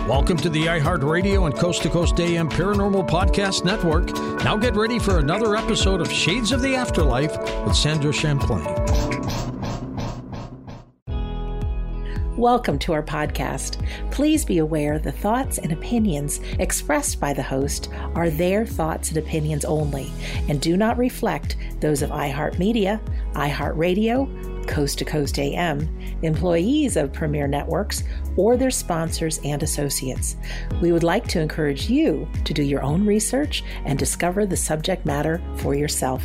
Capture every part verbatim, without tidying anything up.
Welcome to the iHeartRadio and Coast to Coast A M Paranormal Podcast Network. Now get ready for another episode of Shades of the Afterlife with Sandra Champlain. Welcome to our podcast. Please be aware the thoughts and opinions expressed by the host are their thoughts and opinions only and do not reflect those of iHeartMedia, iHeartRadio, Coast to Coast A M, employees of Premier Networks, or their sponsors and associates. We would like to encourage you to do your own research and discover the subject matter for yourself.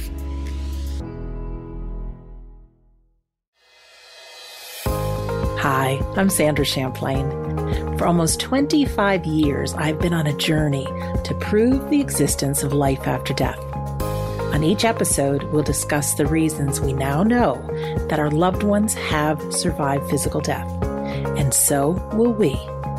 Hi, I'm Sandra Champlain. For almost twenty-five years, I've been on a journey to prove the existence of life after death. On each episode, we'll discuss the reasons we now know that our loved ones have survived physical death, and so will we.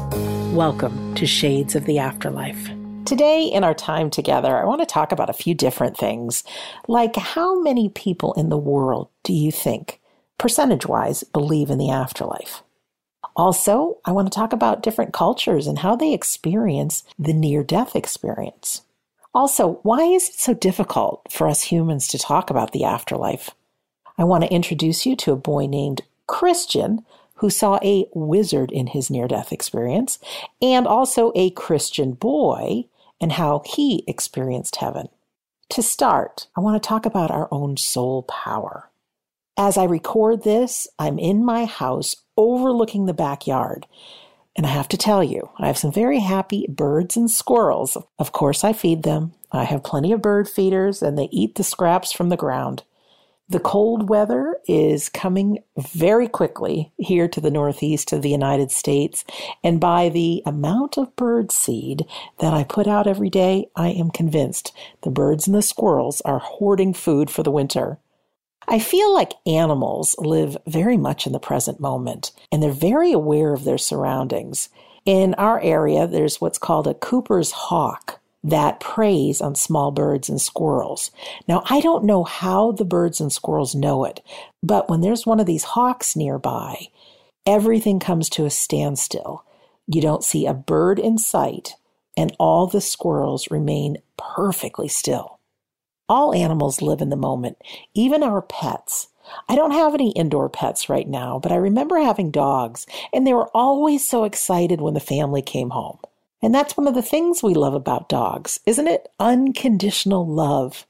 Welcome to Shades of the Afterlife. Today, in our time together, I want to talk about a few different things, like how many people in the world do you think, percentage-wise, believe in the afterlife? Also, I want to talk about different cultures and how they experience the near-death experience. Also, why is it so difficult for us humans to talk about the afterlife? I want to introduce you to a boy named Christian who saw a wizard in his near-death experience, and also a Christian boy and how he experienced heaven. To start, I want to talk about our own soul power. As I record this, I'm in my house overlooking the backyard. And I have to tell you, I have some very happy birds and squirrels. Of course, I feed them. I have plenty of bird feeders, and they eat the scraps from the ground. The cold weather is coming very quickly here to the northeast of the United States. And by the amount of bird seed that I put out every day, I am convinced the birds and the squirrels are hoarding food for the winter. I feel like animals live very much in the present moment, and they're very aware of their surroundings. In our area, there's what's called a Cooper's hawk that preys on small birds and squirrels. Now, I don't know how the birds and squirrels know it, but when there's one of these hawks nearby, everything comes to a standstill. You don't see a bird in sight, and all the squirrels remain perfectly still. All animals live in the moment, even our pets. I don't have any indoor pets right now, but I remember having dogs, and they were always so excited when the family came home. And that's one of the things we love about dogs, isn't it? Unconditional love.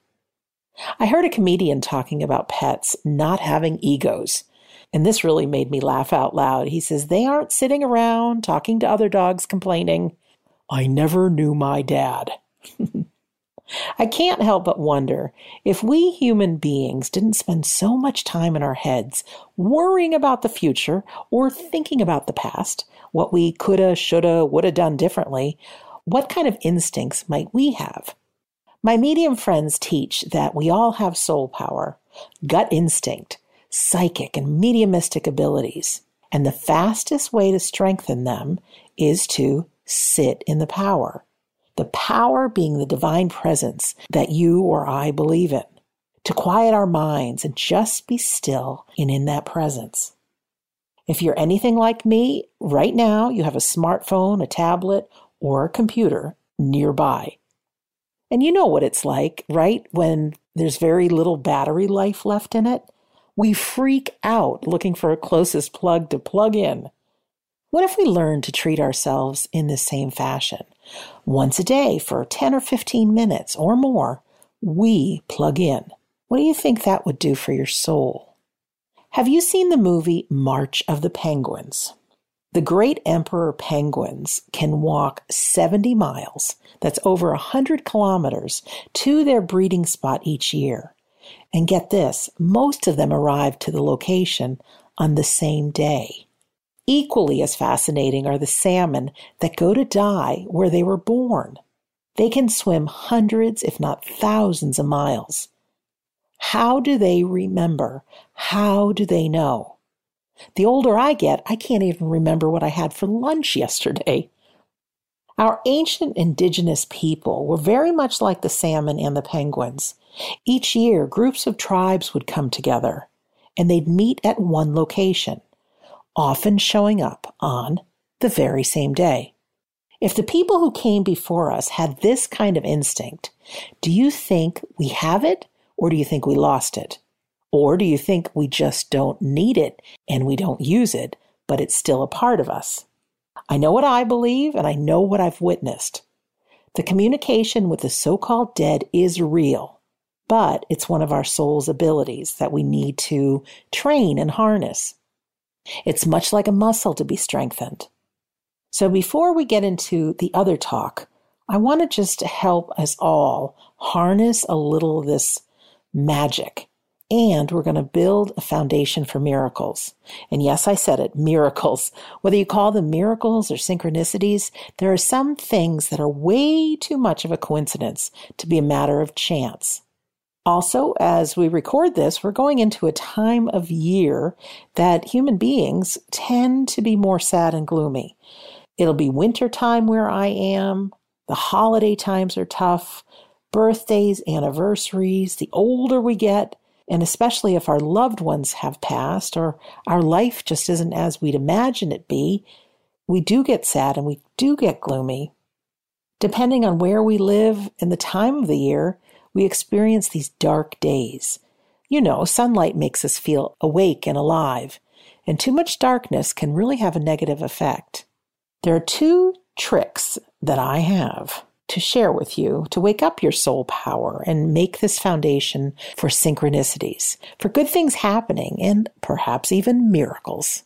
I heard a comedian talking about pets not having egos, and this really made me laugh out loud. He says, they aren't sitting around talking to other dogs complaining, "I never knew my dad." I can't help but wonder if we human beings didn't spend so much time in our heads worrying about the future or thinking about the past, what we coulda, shoulda, woulda done differently, what kind of instincts might we have? My medium friends teach that we all have soul power, gut instinct, psychic and mediumistic abilities, and the fastest way to strengthen them is to sit in the power. The power being the divine presence that you or I believe in, to quiet our minds and just be still and in that presence. If you're anything like me, right now you have a smartphone, a tablet, or a computer nearby. And you know what it's like, right? When there's very little battery life left in it, we freak out looking for a closest plug to plug in. What if we learned to treat ourselves in the same fashion? Once a day for ten or fifteen minutes or more, we plug in. What do you think that would do for your soul? Have you seen the movie March of the Penguins? The great emperor penguins can walk seventy miles, that's over one hundred kilometers, to their breeding spot each year. And get this, most of them arrive to the location on the same day. Equally as fascinating are the salmon that go to die where they were born. They can swim hundreds, if not thousands of miles. How do they remember? How do they know? The older I get, I can't even remember what I had for lunch yesterday. Our ancient indigenous people were very much like the salmon and the penguins. Each year, groups of tribes would come together, and they'd meet at one location, often showing up on the very same day. If the people who came before us had this kind of instinct, do you think we have it, or do you think we lost it? Or do you think we just don't need it and we don't use it, but it's still a part of us? I know what I believe, and I know what I've witnessed. The communication with the so-called dead is real, but it's one of our soul's abilities that we need to train and harness. It's much like a muscle to be strengthened. So before we get into the other talk, I want to just help us all harness a little of this magic. And we're going to build a foundation for miracles. And yes, I said it, miracles. Whether you call them miracles or synchronicities, there are some things that are way too much of a coincidence to be a matter of chance. Also, as we record this, we're going into a time of year that human beings tend to be more sad and gloomy. It'll be winter time where I am. The holiday times are tough. Birthdays, anniversaries, the older we get, and especially if our loved ones have passed or our life just isn't as we'd imagine it be, we do get sad and we do get gloomy. Depending on where we live and the time of the year, we experience these dark days. You know, sunlight makes us feel awake and alive, and too much darkness can really have a negative effect. There are two tricks that I have to share with you to wake up your soul power and make this foundation for synchronicities, for good things happening, and perhaps even miracles.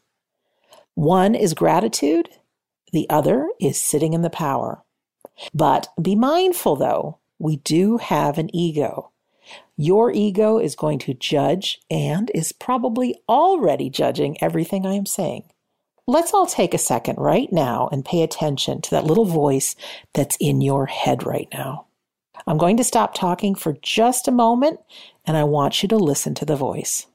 One is gratitude. The other is sitting in the power. But be mindful, though, we do have an ego. Your ego is going to judge and is probably already judging everything I am saying. Let's all take a second right now and pay attention to that little voice that's in your head right now. I'm going to stop talking for just a moment, and I want you to listen to the voice.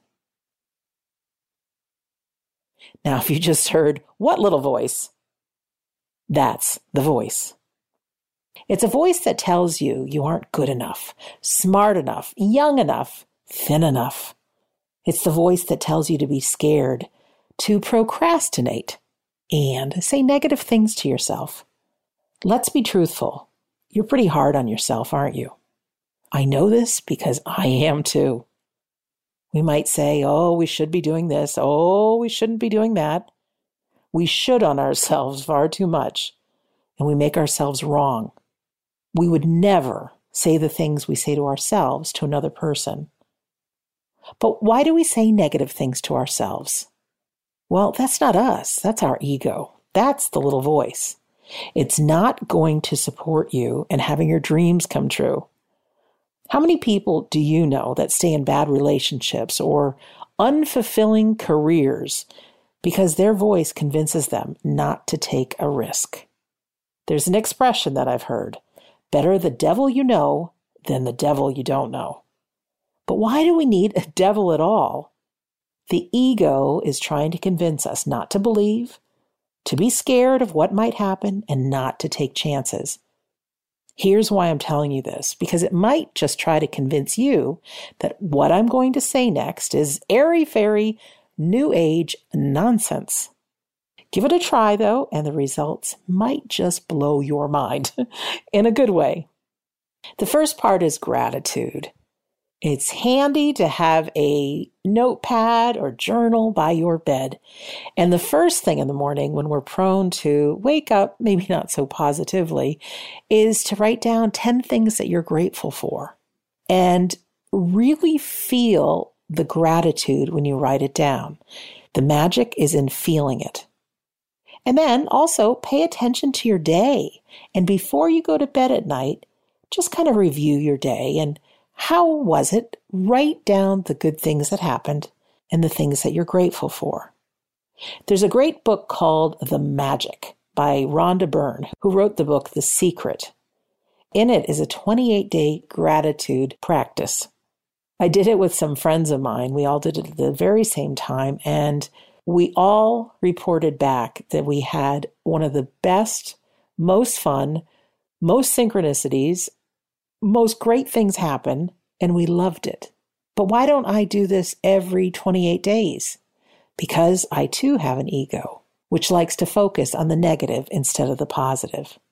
Now, if you just heard, what little voice? That's the voice. It's a voice that tells you you aren't good enough, smart enough, young enough, thin enough. It's the voice that tells you to be scared, to procrastinate, and say negative things to yourself. Let's be truthful. You're pretty hard on yourself, aren't you? I know this because I am too. We might say, oh, we should be doing this. Oh, we shouldn't be doing that. We should on ourselves far too much, and we make ourselves wrong. We would never say the things we say to ourselves to another person. But why do we say negative things to ourselves? Well, that's not us. That's our ego. That's the little voice. It's not going to support you in having your dreams come true. How many people do you know that stay in bad relationships or unfulfilling careers because their voice convinces them not to take a risk? There's an expression that I've heard, better the devil you know than the devil you don't know. But why do we need a devil at all? The ego is trying to convince us not to believe, to be scared of what might happen, and not to take chances. Here's why I'm telling you this, because it might just try to convince you that what I'm going to say next is airy-fairy, new age nonsense. Give it a try, though, and the results might just blow your mind in a good way. The first part is gratitude. It's handy to have a notepad or journal by your bed. And the first thing in the morning when we're prone to wake up, maybe not so positively, is to write down ten things that you're grateful for. And really feel the gratitude when you write it down. The magic is in feeling it. And then also pay attention to your day. And before you go to bed at night, just kind of review your day and how was it? Write down the good things that happened and the things that you're grateful for. There's a great book called The Magic by Rhonda Byrne, who wrote the book The Secret. In it is a twenty-eight day gratitude practice. I did it with some friends of mine. We all did it at the very same time, and we all reported back that we had one of the best, most fun, most synchronicities, most great things happen, and we loved it. But why don't I do this every twenty-eight days? Because I too have an ego, which likes to focus on the negative instead of the positive.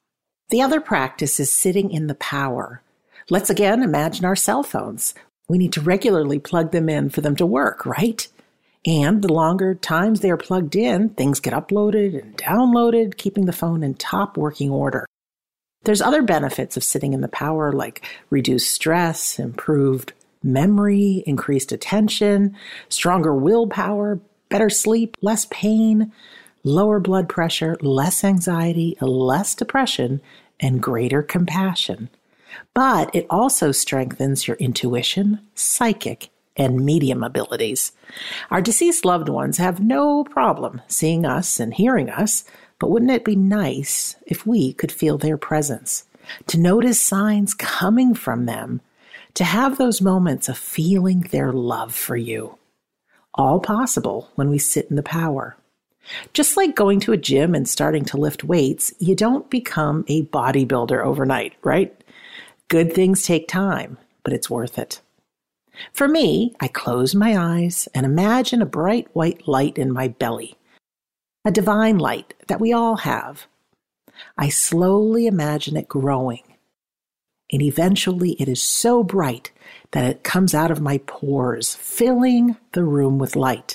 The other practice is sitting in the power. Let's again imagine our cell phones. We need to regularly plug them in for them to work, right? And the longer times they are plugged in, things get uploaded and downloaded, keeping the phone in top working order. There's other benefits of sitting in the power, like reduced stress, improved memory, increased attention, stronger willpower, better sleep, less pain, lower blood pressure, less anxiety, less depression, and greater compassion. But it also strengthens your intuition, psychic, and medium abilities. Our deceased loved ones have no problem seeing us and hearing us, but wouldn't it be nice if we could feel their presence, to notice signs coming from them, to have those moments of feeling their love for you? All possible when we sit in the power. Just like going to a gym and starting to lift weights, you don't become a bodybuilder overnight, right? Good things take time, but it's worth it. For me, I close my eyes and imagine a bright white light in my belly, a divine light that we all have. I slowly imagine it growing, and eventually it is so bright that it comes out of my pores, filling the room with light.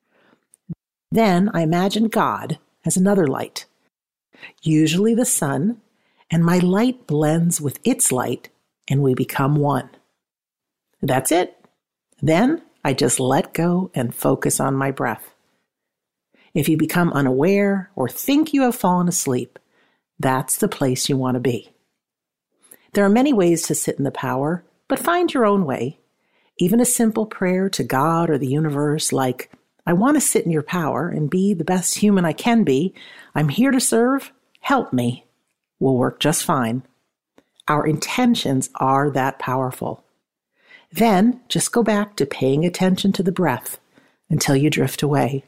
Then I imagine God as another light, usually the sun, and my light blends with its light, and we become one. That's it. Then I just let go and focus on my breath. If you become unaware or think you have fallen asleep, that's the place you want to be. There are many ways to sit in the power, but find your own way. Even a simple prayer to God or the universe like, I want to sit in your power and be the best human I can be. I'm here to serve. Help me. Will work just fine. Our intentions are that powerful. Then just go back to paying attention to the breath until you drift away.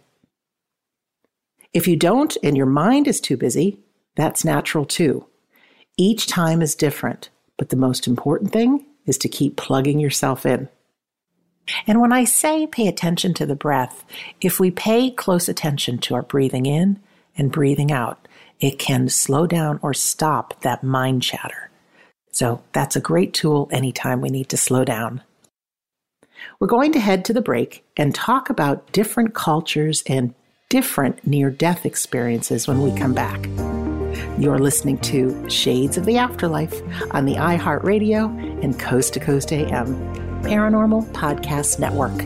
If you don't and your mind is too busy, that's natural too. Each time is different, but the most important thing is to keep plugging yourself in. And when I say pay attention to the breath, if we pay close attention to our breathing in and breathing out, it can slow down or stop that mind chatter. So that's a great tool anytime we need to slow down. We're going to head to the break and talk about different cultures and different near-death experiences when we come back. You're listening to Shades of the Afterlife on the iHeartRadio and Coast to Coast A M Paranormal Podcast Network.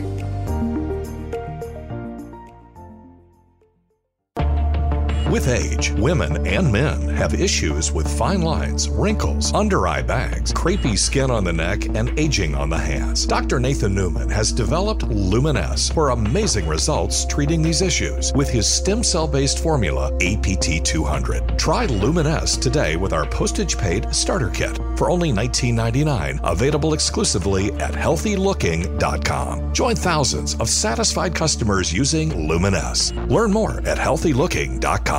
With age, women and men have issues with fine lines, wrinkles, under-eye bags, crepey skin on the neck, and aging on the hands. Doctor Nathan Newman has developed Lumin-S for amazing results treating these issues with his stem cell-based formula, A P T two hundred. Try Lumin-S today with our postage-paid starter kit for only nineteen ninety-nine dollars, available exclusively at healthy looking dot com. Join thousands of satisfied customers using Lumin-S. Learn more at healthy looking dot com.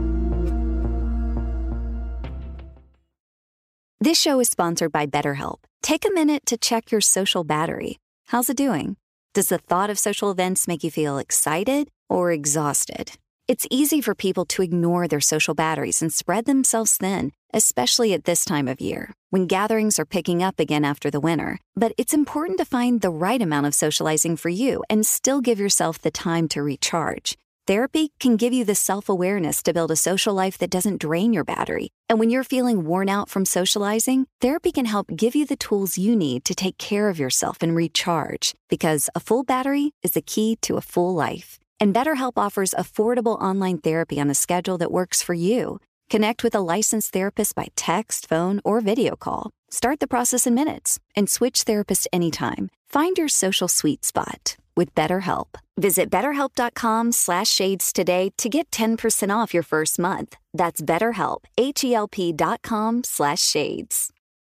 This show is sponsored by BetterHelp. Take a minute to check your social battery. How's it doing? Does the thought of social events make you feel excited or exhausted? It's easy for people to ignore their social batteries and spread themselves thin, especially at this time of year, when gatherings are picking up again after the winter. But it's important to find the right amount of socializing for you and still give yourself the time to recharge. Therapy can give you the self-awareness to build a social life that doesn't drain your battery. And when you're feeling worn out from socializing, therapy can help give you the tools you need to take care of yourself and recharge. Because a full battery is the key to a full life. And BetterHelp offers affordable online therapy on a schedule that works for you. Connect with a licensed therapist by text, phone, or video call. Start the process in minutes and switch therapists anytime. Find your social sweet spot with BetterHelp. Visit betterhelp.com slash shades today to get ten percent off your first month. That's BetterHelp, H E L P dot com slash shades.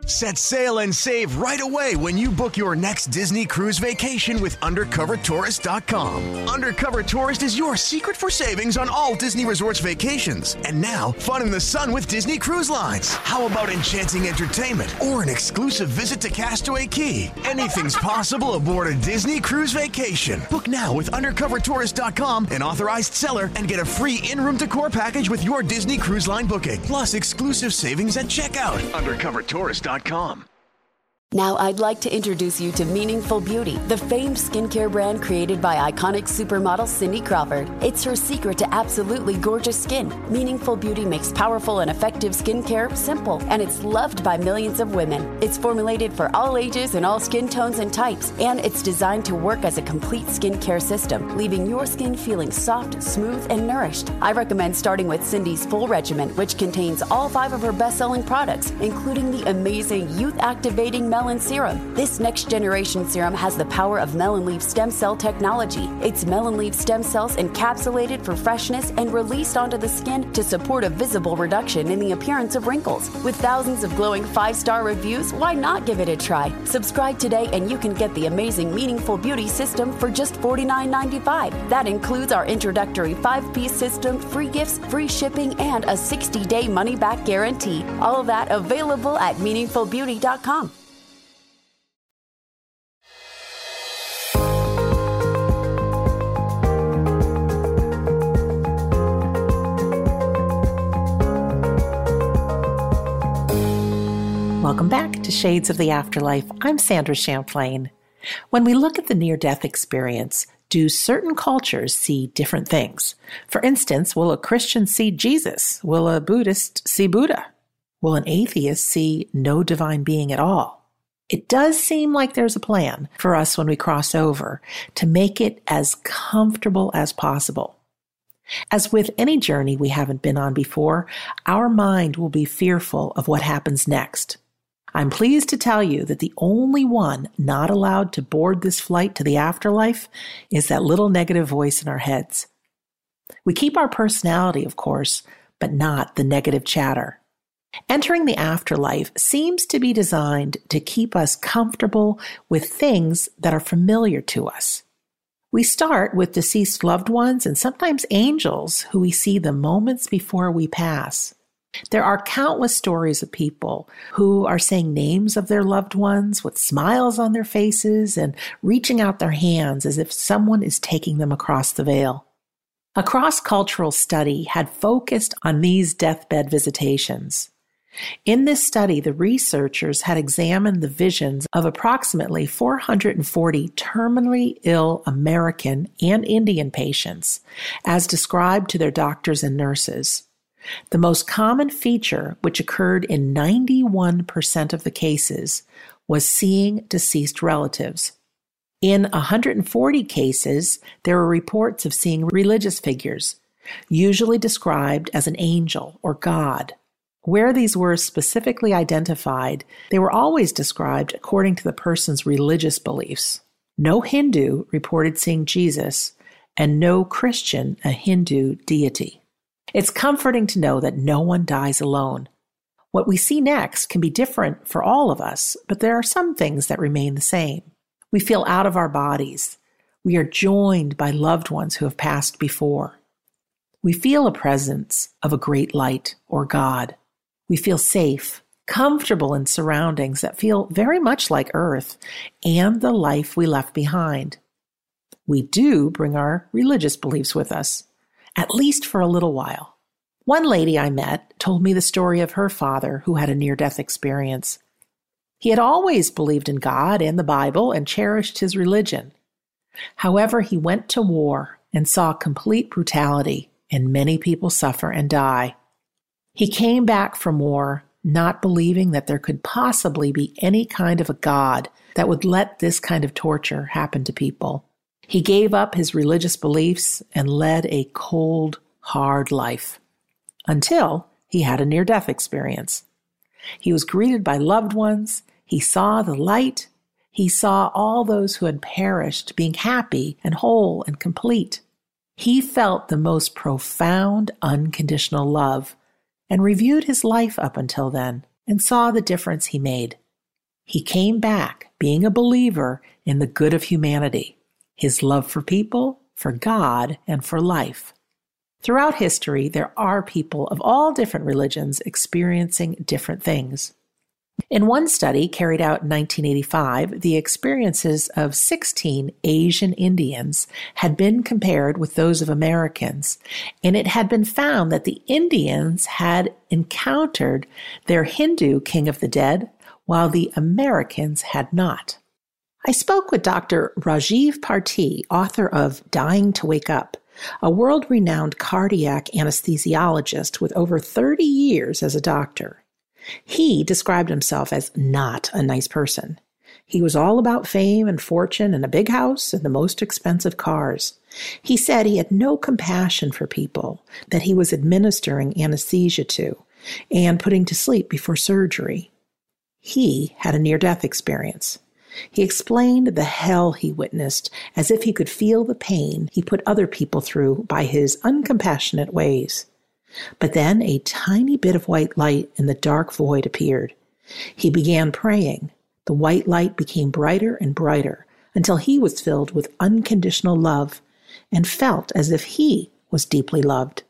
Set sail and save right away when you book your next Disney cruise vacation with undercover tourist dot com. Undercover Tourist is your secret for savings on all Disney Resorts vacations. And now, fun in the sun with Disney Cruise Lines. How about enchanting entertainment or an exclusive visit to Castaway Cay? Anything's possible aboard a Disney cruise vacation. Book now with undercover tourist dot com, an authorized seller, and get a free in-room decor package with your Disney Cruise Line booking. Plus exclusive savings at checkout. undercover tourist dot com. Now I'd like to introduce you to Meaningful Beauty, the famed skincare brand created by iconic supermodel Cindy Crawford. It's her secret to absolutely gorgeous skin. Meaningful Beauty makes powerful and effective skincare simple, and it's loved by millions of women. It's formulated for all ages and all skin tones and types, and it's designed to work as a complete skincare system, leaving your skin feeling soft, smooth, and nourished. I recommend starting with Cindy's full regimen, which contains all five of her best-selling products, including the amazing youth-activating Melon Serum. This next generation serum has the power of melon leaf stem cell technology. It's melon leaf stem cells encapsulated for freshness and released onto the skin to support a visible reduction in the appearance of wrinkles. With thousands of glowing five-star reviews, why not give it a try? Subscribe today and you can get the amazing Meaningful Beauty system for just forty-nine ninety-five. That includes our introductory five-piece system, free gifts, free shipping, and a sixty-day money-back guarantee. All of that available at meaningful beauty dot com. Welcome back to Shades of the Afterlife. I'm Sandra Champlain. When we look at the near-death experience, do certain cultures see different things? For instance, will a Christian see Jesus? Will a Buddhist see Buddha? Will an atheist see no divine being at all? It does seem like there's a plan for us when we cross over to make it as comfortable as possible. As with any journey we haven't been on before, our mind will be fearful of what happens next. I'm pleased to tell you that the only one not allowed to board this flight to the afterlife is that little negative voice in our heads. We keep our personality, of course, but not the negative chatter. Entering the afterlife seems to be designed to keep us comfortable with things that are familiar to us. We start with deceased loved ones and sometimes angels who we see the moments before we pass. There are countless stories of people who are saying names of their loved ones with smiles on their faces and reaching out their hands as if someone is taking them across the veil. A cross-cultural study had focused on these deathbed visitations. In this study, the researchers had examined the visions of approximately four hundred forty terminally ill American and Indian patients, as described to their doctors and nurses. The most common feature, which occurred in ninety-one percent of the cases, was seeing deceased relatives. In one hundred forty cases, there were reports of seeing religious figures, usually described as an angel or God. Where these were specifically identified, they were always described according to the person's religious beliefs. No Hindu reported seeing Jesus, and no Christian a Hindu deity. It's comforting to know that no one dies alone. What we see next can be different for all of us, but there are some things that remain the same. We feel out of our bodies. We are joined by loved ones who have passed before. We feel a presence of a great light or God. We feel safe, comfortable in surroundings that feel very much like Earth and the life we left behind. We do bring our religious beliefs with us, at least for a little while. One lady I met told me the story of her father who had a near-death experience. He had always believed in God and the Bible and cherished his religion. However, he went to war and saw complete brutality, and many people suffer and die. He came back from war not believing that there could possibly be any kind of a God that would let this kind of torture happen to people. He gave up his religious beliefs and led a cold, hard life until he had a near-death experience. He was greeted by loved ones. He saw the light. He saw all those who had perished being happy and whole and complete. He felt the most profound, unconditional love and reviewed his life up until then. and saw the difference he made. He came back being a believer in the good of humanity, his love for people, for God, and for life. Throughout history, there are people of all different religions experiencing different things. In one study carried out in nineteen eighty-five, the experiences of sixteen Asian Indians had been compared with those of Americans, and it had been found that the Indians had encountered their Hindu king of the dead, while the Americans had not. I spoke with Doctor Rajiv Parthi, author of Dying to Wake Up, a world-renowned cardiac anesthesiologist with over thirty years as a doctor. He described himself as not a nice person. He was all about fame and fortune and a big house and the most expensive cars. He said he had no compassion for people that he was administering anesthesia to and putting to sleep before surgery. He had a near-death experience. He explained the hell he witnessed as if he could feel the pain he put other people through by his uncompassionate ways. But then a tiny bit of white light in the dark void appeared. He began praying. The white light became brighter and brighter until he was filled with unconditional love and felt as if he was deeply loved.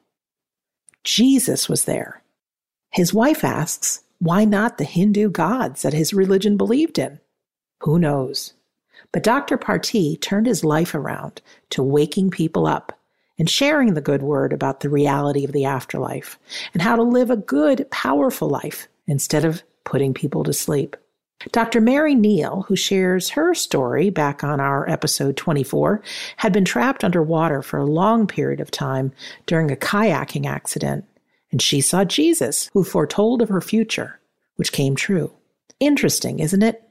Jesus was there. His wife asks, why not the Hindu gods that his religion believed in? Who knows? But Doctor Parthi turned his life around to waking people up and sharing the good word about the reality of the afterlife and how to live a good, powerful life instead of putting people to sleep. Doctor Mary Neal, who shares her story back on our episode twenty-four, had been trapped underwater for a long period of time during a kayaking accident, and she saw Jesus, who foretold of her future, which came true. Interesting, isn't it?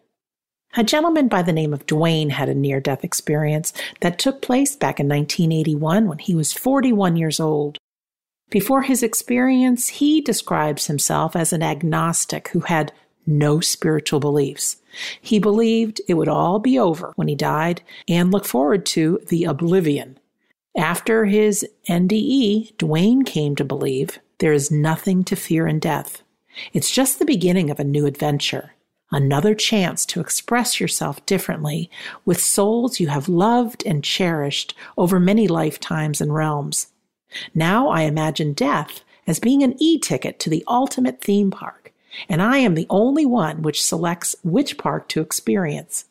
A gentleman by the name of Dwayne had a near-death experience that took place back in nineteen eighty-one when he was forty-one years old. Before his experience, he describes himself as an agnostic who had no spiritual beliefs. He believed it would all be over when he died and looked forward to the oblivion. After his N D E, Dwayne came to believe there is nothing to fear in death. It's just the beginning of a new adventure. Another chance to express yourself differently with souls you have loved and cherished over many lifetimes and realms. Now I imagine death as being an e-ticket to the ultimate theme park, and I am the only one which selects which park to experience.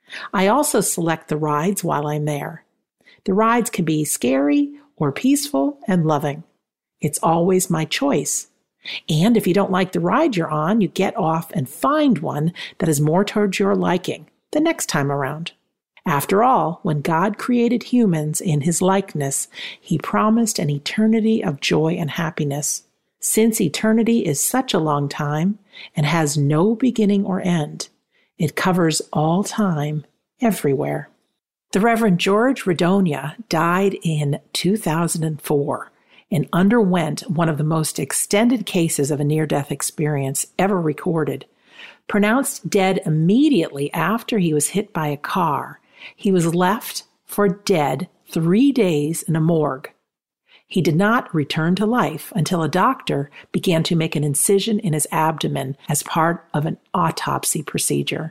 I also select the rides while I'm there. The rides can be scary or peaceful and loving. It's always my choice. And if you don't like the ride you're on, you get off and find one that is more towards your liking the next time around. After all, when God created humans in his likeness, he promised an eternity of joy and happiness. Since eternity is such a long time and has no beginning or end, it covers all time, everywhere. The Reverend George Radonia died in two thousand four. And underwent one of the most extended cases of a near-death experience ever recorded. Pronounced dead immediately after he was hit by a car, he was left for dead three days in a morgue. He did not return to life until a doctor began to make an incision in his abdomen as part of an autopsy procedure.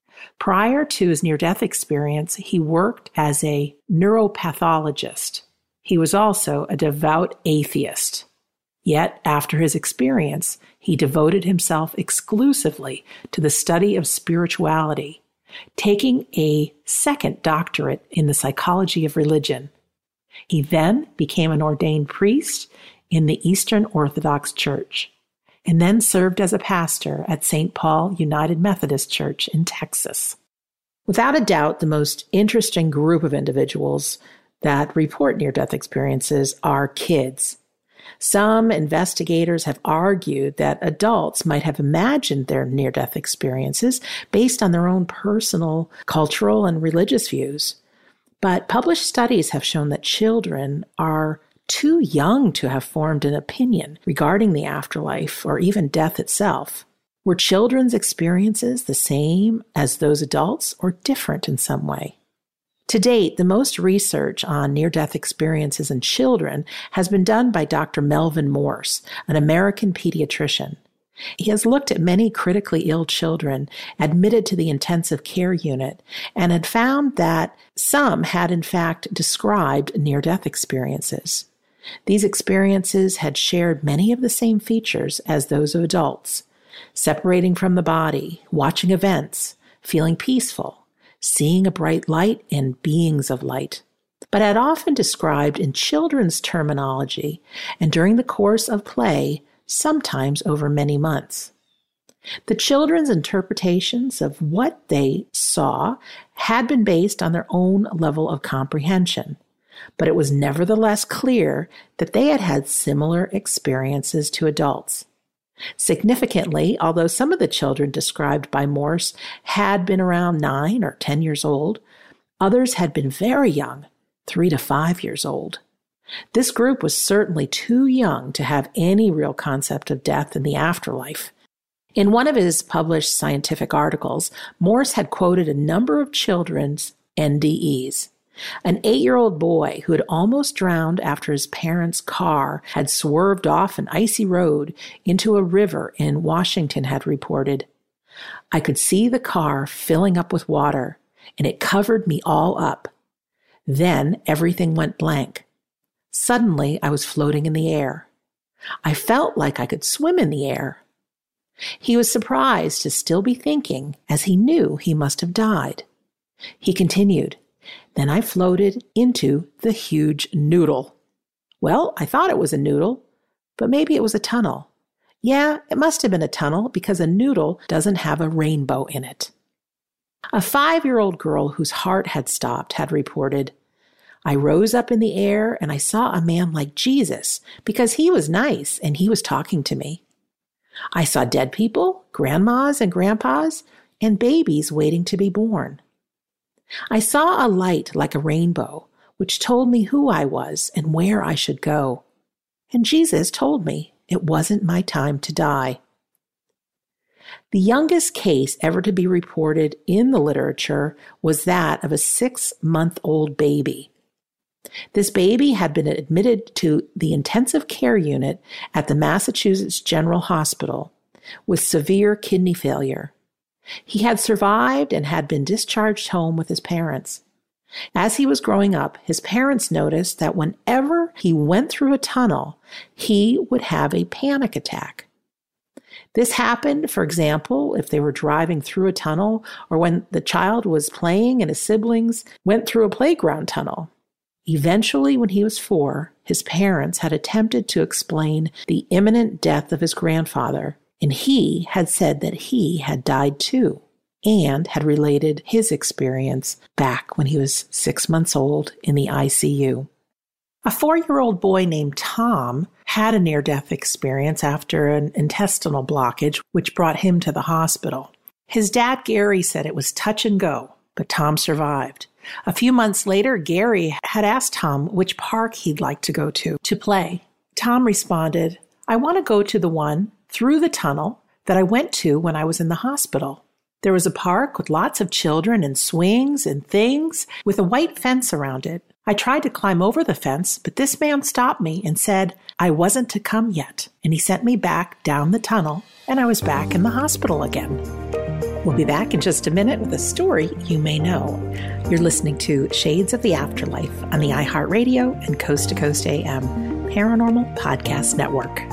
Prior to his near-death experience, he worked as a neuropathologist. He was also a devout atheist. Yet, after his experience, he devoted himself exclusively to the study of spirituality, taking a second doctorate in the psychology of religion. He then became an ordained priest in the Eastern Orthodox Church, and then served as a pastor at Saint Paul United Methodist Church in Texas. Without a doubt, the most interesting group of individuals that report near-death experiences are kids. Some investigators have argued that adults might have imagined their near-death experiences based on their own personal, cultural, and religious views. But published studies have shown that children are too young to have formed an opinion regarding the afterlife or even death itself. Were children's experiences the same as those adults or different in some way? To date, the most research on near-death experiences in children has been done by Doctor Melvin Morse, an American pediatrician. He has looked at many critically ill children admitted to the intensive care unit and had found that some had in fact described near-death experiences. These experiences had shared many of the same features as those of adults: separating from the body, watching events, feeling peaceful, seeing a bright light and beings of light, but had often described in children's terminology and during the course of play, sometimes over many months. The children's interpretations of what they saw had been based on their own level of comprehension, but it was nevertheless clear that they had had similar experiences to adults. Significantly, although some of the children described by Morse had been around nine or ten years old, others had been very young, three to five years old. This group was certainly too young to have any real concept of death in the afterlife. In one of his published scientific articles, Morse had quoted a number of children's N D Es. An eight-year-old boy who had almost drowned after his parents' car had swerved off an icy road into a river in Washington had reported, "I could see the car filling up with water, and it covered me all up. Then everything went blank. Suddenly, I was floating in the air. I felt like I could swim in the air." He was surprised to still be thinking, as he knew he must have died. He continued, "Then I floated into the huge noodle. Well, I thought it was a noodle, but maybe it was a tunnel. Yeah, it must have been a tunnel because a noodle doesn't have a rainbow in it." A five-year-old girl whose heart had stopped had reported, "I rose up in the air and I saw a man like Jesus because he was nice and he was talking to me. I saw dead people, grandmas and grandpas, and babies waiting to be born. I saw a light like a rainbow, which told me who I was and where I should go. And Jesus told me it wasn't my time to die." The youngest case ever to be reported in the literature was that of a six-month-old baby. This baby had been admitted to the intensive care unit at the Massachusetts General Hospital with severe kidney failure. He had survived and had been discharged home with his parents. As he was growing up, his parents noticed that whenever he went through a tunnel, he would have a panic attack. This happened, for example, if they were driving through a tunnel or when the child was playing and his siblings went through a playground tunnel. Eventually, when he was four, his parents had attempted to explain the imminent death of his grandfather, and he had said that he had died too, and had related his experience back when he was six months old in the I C U. A four-year-old boy named Tom had a near-death experience after an intestinal blockage, which brought him to the hospital. His dad, Gary, said it was touch and go, but Tom survived. A few months later, Gary had asked Tom which park he'd like to go to to play. Tom responded, "I want to go to the one through the tunnel that I went to when I was in the hospital. There was a park with lots of children and swings and things with a white fence around it. I tried to climb over the fence, but this man stopped me and said I wasn't to come yet, and he sent me back down the tunnel, and I was back in the hospital again." We'll be back in just a minute with a story you may know. You're listening to Shades of the Afterlife on the iHeartRadio and Coast to Coast A M Paranormal Podcast Network.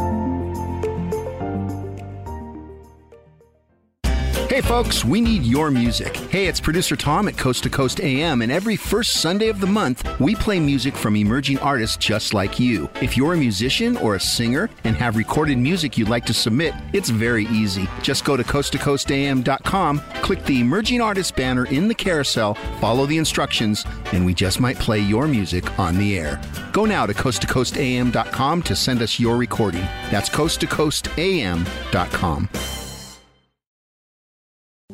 Hey folks, we need your music. Hey, it's producer Tom at Coast to Coast A M, and every first Sunday of the month, we play music from emerging artists just like you. If you're a musician or a singer and have recorded music you'd like to submit, it's very easy. Just go to coast to coast a m dot com, click the Emerging Artists banner in the carousel, follow the instructions, and we just might play your music on the air. Go now to coast to coast a m dot com to send us your recording. That's coast to coast a m dot com.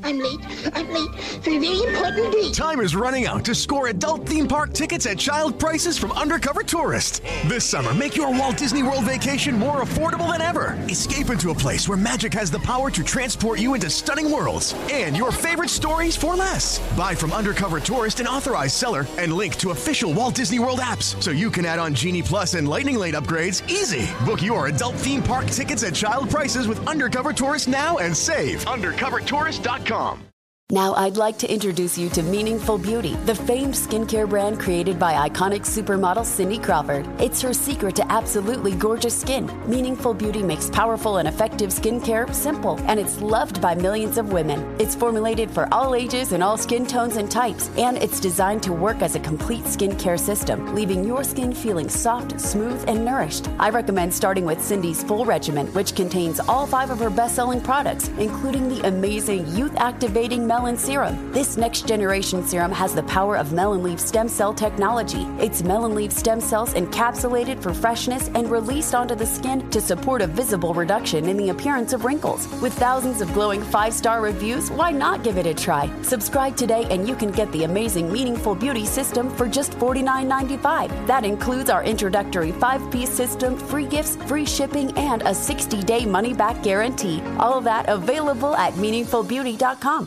I'm late. I'm late for a very important date. Time is running out to score adult theme park tickets at child prices from Undercover Tourist. This summer, make your Walt Disney World vacation more affordable than ever. Escape into a place where magic has the power to transport you into stunning worlds and your favorite stories for less. Buy from Undercover Tourist, an authorized seller, and link to official Walt Disney World apps so you can add on Genie Plus and Lightning Lane upgrades easy. Book your adult theme park tickets at child prices with Undercover Tourist now and save. undercover tourist dot com. Now I'd like to introduce you to Meaningful Beauty, the famed skincare brand created by iconic supermodel Cindy Crawford. It's her secret to absolutely gorgeous skin. Meaningful Beauty makes powerful and effective skincare simple, and it's loved by millions of women. It's formulated for all ages and all skin tones and types, and it's designed to work as a complete skincare system, leaving your skin feeling soft, smooth, and nourished. I recommend starting with Cindy's full regimen, which contains all five of her best-selling products, including the amazing youth-activating Melon Serum. This next generation serum has the power of melon leaf stem cell technology. It's melon leaf stem cells encapsulated for freshness and released onto the skin to support a visible reduction in the appearance of wrinkles. With thousands of glowing five-star reviews, why not give it a try? Subscribe today and you can get the amazing Meaningful Beauty system for just forty-nine ninety-five. That includes our introductory five-piece system, free gifts, free shipping, and a sixty-day money-back guarantee. All of that available at meaningful beauty dot com.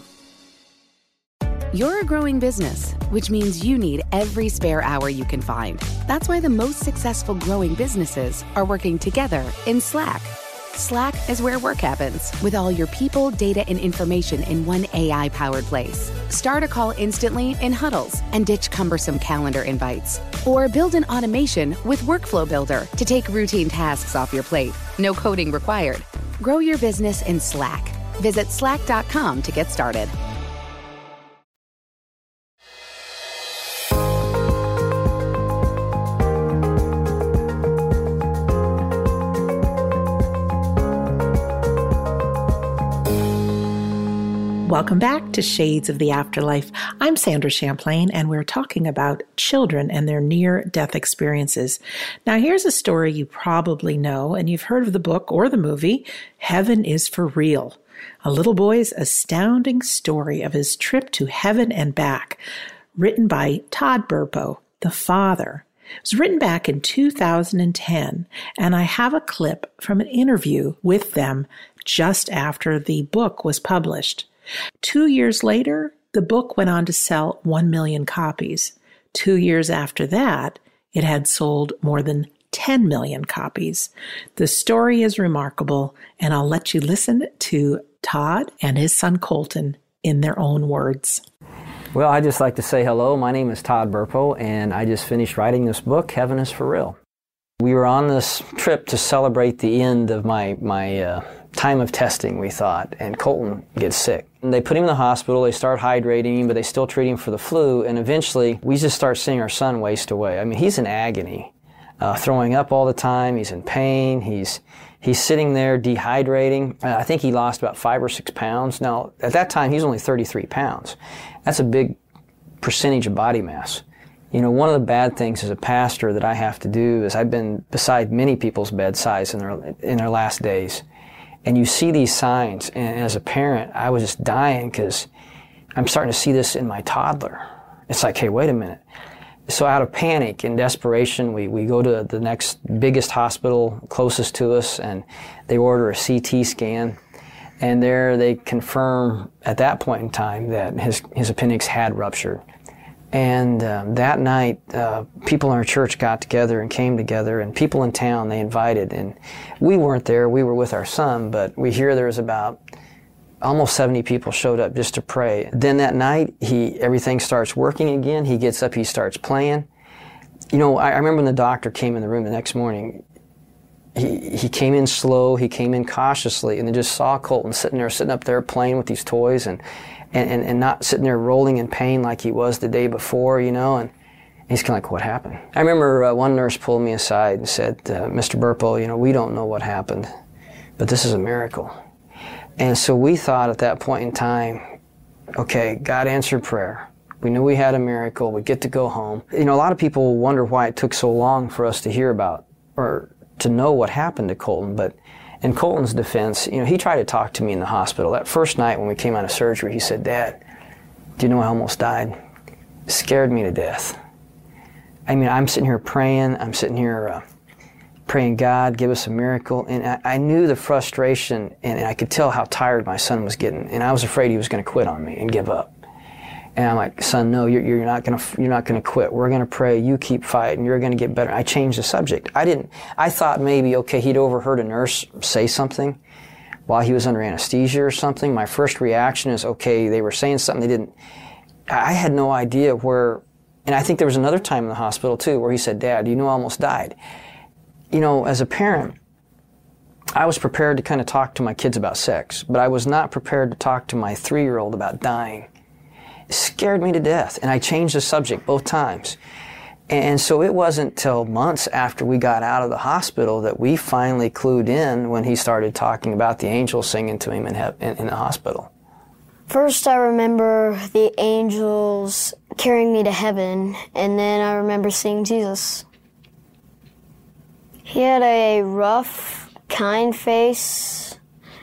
You're a growing business, which means you need every spare hour you can find. That's why the most successful growing businesses are working together in Slack. Slack is where work happens, with all your people, data, and information in one A I-powered place. Start a call instantly in huddles and ditch cumbersome calendar invites. Or build an automation with Workflow Builder to take routine tasks off your plate. No coding required. Grow your business in Slack. Visit slack dot com to get started. Welcome back to Shades of the Afterlife. I'm Sandra Champlain, and we're talking about children and their near-death experiences. Now, here's a story you probably know, and you've heard of the book or the movie, Heaven is for Real. A little boy's astounding story of his trip to heaven and back, written by Todd Burpo, the father. It was written back in two thousand ten, and I have a clip from an interview with them just after the book was published. Two years later, the book went on to sell one million copies. Two years after that, it had sold more than ten million copies. The story is remarkable, and I'll let you listen to Todd and his son Colton in their own words. Well, I'd just like to say hello. My name is Todd Burpo, and I just finished writing this book, Heaven is for Real. We were on this trip to celebrate the end of my, my uh, time of testing, we thought, and Colton gets sick. And they put him in the hospital, they start hydrating him, but they still treat him for the flu, and eventually we just start seeing our son waste away. I mean, he's in agony, uh, throwing up all the time, he's in pain, he's he's sitting there dehydrating. Uh, I think he lost about five or six pounds. Now, at that time, he was only thirty-three pounds. That's a big percentage of body mass. You know, one of the bad things as a pastor that I have to do is I've been beside many people's bedsides in their in their last days. And you see these signs, and as a parent, I was just dying because I'm starting to see this in my toddler. It's like, hey, wait a minute. So out of panic and desperation, we, we go to the next biggest hospital closest to us, and they order a C T scan. And there they confirm at that point in time that his, his appendix had ruptured. And um, that night, uh, people in our church got together and came together, and people in town they invited. And we weren't there, we were with our son, but we hear there was about almost seventy people showed up just to pray. Then that night, he everything starts working again. He gets up, he starts playing. You know, I, I remember when the doctor came in the room the next morning, he, he came in slow, he came in cautiously, and then just saw Colton sitting there, sitting up there playing with these toys, and And, and, and not sitting there rolling in pain like he was the day before, you know, and he's kind of like, what happened? I remember uh, one nurse pulled me aside and said, uh, Mister Burpo, you know, we don't know what happened, but this is a miracle. And so we thought at that point in time, okay, God answered prayer. We knew we had a miracle. We get to go home. You know, a lot of people wonder why it took so long for us to hear about or to know what happened to Colton, but In Colton's defense, you know, he tried to talk to me in the hospital. That first night when we came out of surgery, he said, "Dad, do you know I almost died?" It scared me to death. I mean, I'm sitting here praying. I'm sitting here uh, praying, God, give us a miracle. And I, I knew the frustration, and I could tell how tired my son was getting. And I was afraid he was going to quit on me and give up. And I'm like, "Son, no, you're, you're not going to, you're not going to quit. We're going to pray. You keep fighting. You're going to get better." I changed the subject. I didn't. I thought maybe, okay, he'd overheard a nurse say something while he was under anesthesia or something. My first reaction is, okay, they were saying something they didn't. I had no idea where. And I think there was another time in the hospital too where he said, "Dad, you know I almost died." You know, as a parent, I was prepared to kind of talk to my kids about sex, but I was not prepared to talk to my three-year-old about dying. It scared me to death, and I changed the subject both times. And so it wasn't till months after we got out of the hospital that we finally clued in when he started talking about the angels singing to him in, he- in, in the hospital. First, I remember the angels carrying me to heaven, and then I remember seeing Jesus. He had a rough, kind face,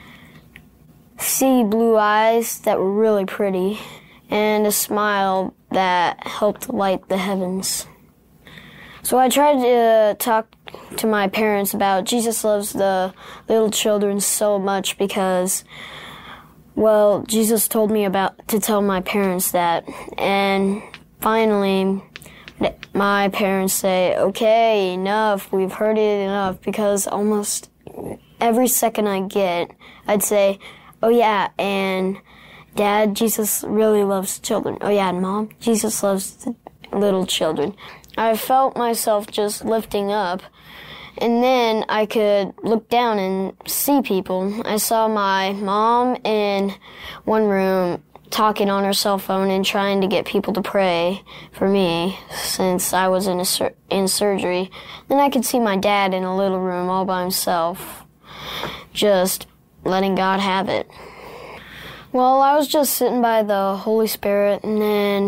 sea blue eyes that were really pretty, and a smile that helped light the heavens. So I tried to talk to my parents about Jesus loves the little children so much because, well, Jesus told me about to tell my parents that. And finally, my parents say, "Okay, enough, we've heard it enough," because almost every second I get, I'd say, "Oh yeah, and Dad, Jesus really loves children. Oh yeah, and Mom, Jesus loves the little children." I felt myself just lifting up, and then I could look down and see people. I saw my mom in one room talking on her cell phone and trying to get people to pray for me since I was in, a sur- in surgery. Then I could see my dad in a little room all by himself, just letting God have it. Well, I was just sitting by the Holy Spirit, and then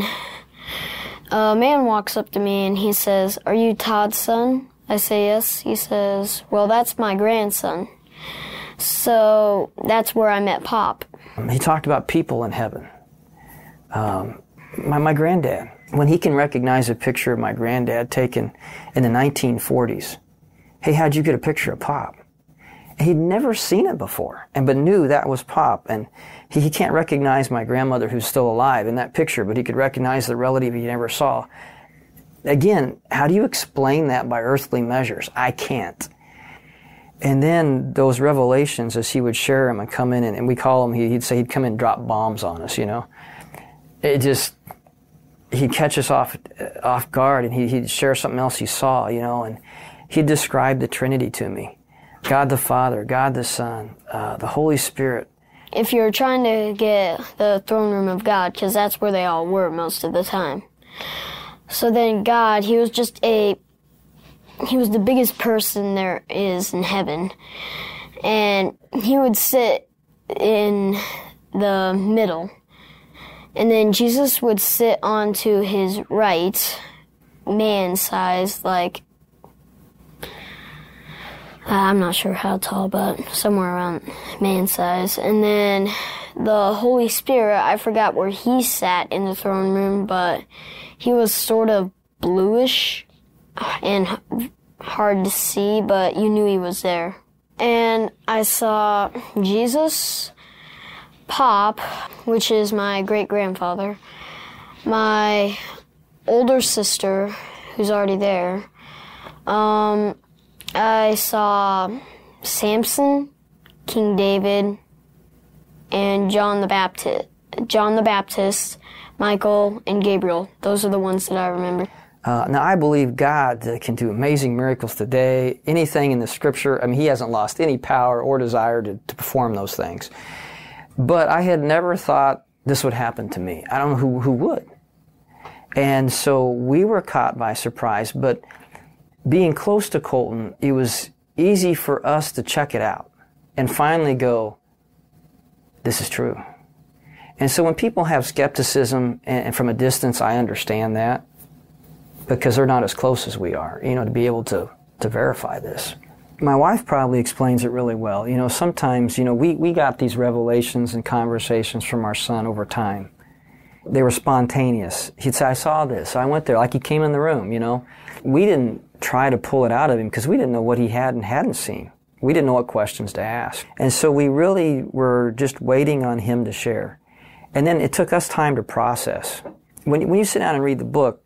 a man walks up to me and he says, "Are you Todd's son?" I say, "Yes." He says, "Well, that's my grandson." So that's where I met Pop. He talked about people in heaven. Um, my, my granddad, when he can recognize a picture of my granddad taken in the nineteen forties, "Hey, how'd you get a picture of Pop?" And he'd never seen it before, and but knew that was Pop. And he, he can't recognize my grandmother who's still alive in that picture, but he could recognize the relative he never saw. Again, how do you explain that by earthly measures? I can't. And then those revelations, as he would share them and come in, and, and we call him, he, he'd say he'd come in and drop bombs on us, you know. It just, he'd catch us off off guard, and he, he'd share something else he saw, you know, and he'd describe the Trinity to me. God the Father, God the Son, uh, the Holy Spirit. If you're trying to get the throne room of God, because that's where they all were most of the time. So then God, he was just a, he was the biggest person there is in heaven. And he would sit in the middle. And then Jesus would sit onto his right, man-sized, like, I'm not sure how tall, but somewhere around man size. And then the Holy Spirit, I forgot where he sat in the throne room, but he was sort of bluish and hard to see, but you knew he was there. And I saw Jesus, Pop, which is my great-grandfather, my older sister, who's already there, um... I saw Samson, King David, and John the Baptist, John the Baptist, Michael, and Gabriel. Those are the ones that I remember. Uh, now, I believe God uh, can do amazing miracles today. Anything in the Scripture, I mean, he hasn't lost any power or desire to, to perform those things. But I had never thought this would happen to me. I don't know who, who would. And so we were caught by surprise, but being close to Colton, it was easy for us to check it out and finally go, this is true. And so when people have skepticism, and, and from a distance, I understand that because they're not as close as we are, you know, to be able to, to verify this. My wife probably explains it really well. You know, sometimes, you know, we, we got these revelations and conversations from our son over time. They were spontaneous. He'd say, I saw this. I went there, like he came in the room, you know. We didn't try to pull it out of him because we didn't know what he had and hadn't seen. We didn't know what questions to ask. And so we really were just waiting on him to share. And then it took us time to process. When, when you sit down and read the book,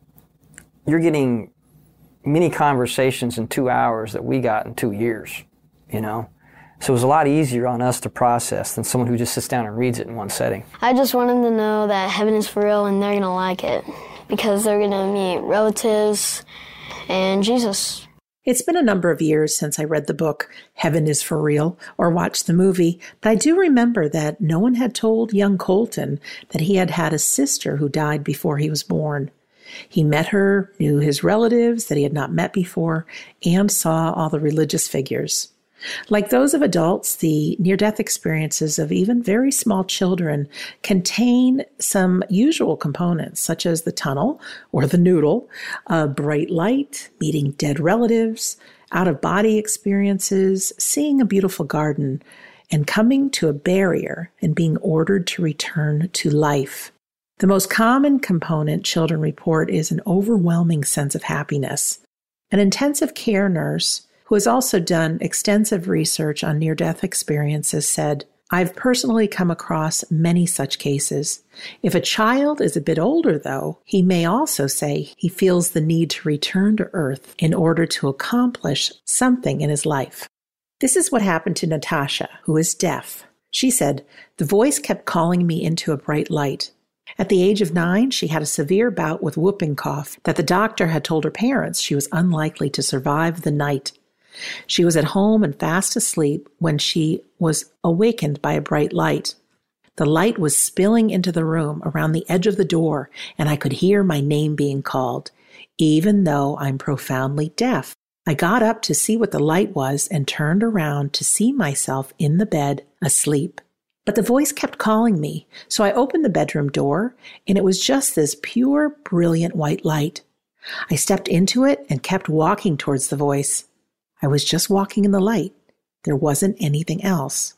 you're getting many conversations in two hours that we got in two years, you know. So it was a lot easier on us to process than someone who just sits down and reads it in one setting. I just want them to know that heaven is for real and they're going to like it because they're going to meet relatives and Jesus. It's been a number of years since I read the book Heaven is for Real or watched the movie, but I do remember that no one had told young Colton that he had had a sister who died before he was born. He met her, knew his relatives that he had not met before, and saw all the religious figures. Like those of adults, the near-death experiences of even very small children contain some usual components, such as the tunnel or the noodle, a bright light, meeting dead relatives, out-of-body experiences, seeing a beautiful garden, and coming to a barrier and being ordered to return to life. The most common component children report is an overwhelming sense of happiness. An intensive care nurse who has also done extensive research on near-death experiences, said, I've personally come across many such cases. If a child is a bit older, though, he may also say he feels the need to return to Earth in order to accomplish something in his life. This is what happened to Natasha, who is deaf. She said, the voice kept calling me into a bright light. At the age of nine, she had a severe bout with whooping cough that the doctor had told her parents she was unlikely to survive the night. She was at home and fast asleep when she was awakened by a bright light. The light was spilling into the room around the edge of the door, and I could hear my name being called, even though I'm profoundly deaf. I got up to see what the light was and turned around to see myself in the bed, asleep. But the voice kept calling me, so I opened the bedroom door, and it was just this pure, brilliant white light. I stepped into it and kept walking towards the voice. I was just walking in the light. There wasn't anything else.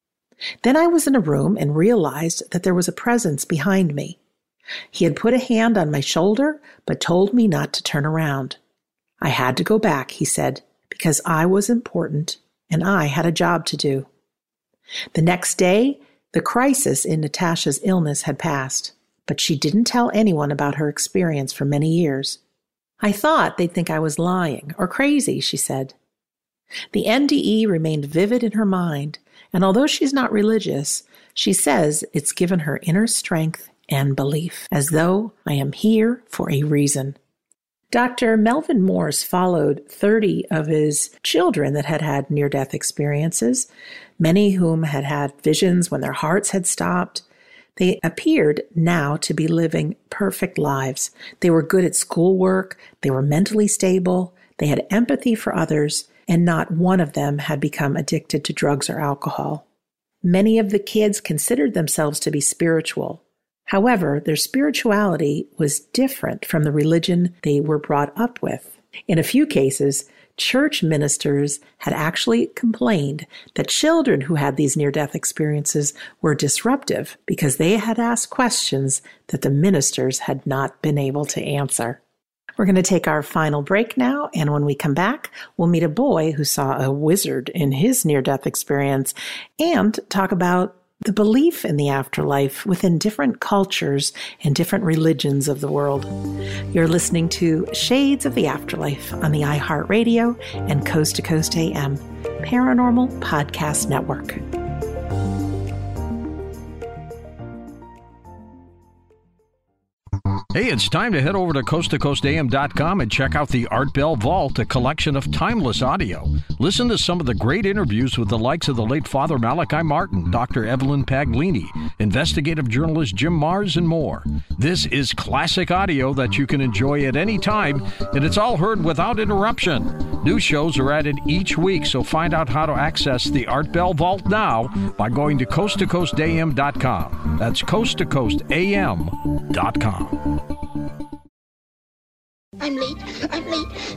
Then I was in a room and realized that there was a presence behind me. He had put a hand on my shoulder, but told me not to turn around. I had to go back, he said, because I was important and I had a job to do. The next day, the crisis in Natasha's illness had passed, but she didn't tell anyone about her experience for many years. I thought they'd think I was lying or crazy, she said. The N D E remained vivid in her mind, and although she's not religious, she says it's given her inner strength and belief, as though I am here for a reason. Doctor Melvin Morse followed thirty of his children that had had near-death experiences, many whom had had visions when their hearts had stopped. They appeared now to be living perfect lives. They were good at schoolwork, they were mentally stable, they had empathy for others, and not one of them had become addicted to drugs or alcohol. Many of the kids considered themselves to be spiritual. However, their spirituality was different from the religion they were brought up with. In a few cases, church ministers had actually complained that children who had these near-death experiences were disruptive because they had asked questions that the ministers had not been able to answer. We're going to take our final break now, and when we come back, we'll meet a boy who saw a wizard in his near-death experience and talk about the belief in the afterlife within different cultures and different religions of the world. You're listening to Shades of the Afterlife on the iHeartRadio and Coast to Coast A M Paranormal Podcast Network. Hey, it's time to head over to coast to coast a m dot com and check out the Art Bell Vault, a collection of timeless audio. Listen to some of the great interviews with the likes of the late Father Malachi Martin, Doctor Evelyn Paglini, investigative journalist Jim Mars, and more. This is classic audio that you can enjoy at any time, and it's all heard without interruption. New shows are added each week, so find out how to access the Art Bell Vault now by going to coast to coast a m dot com. That's coast to coast a m dot com. I'm late. I'm late.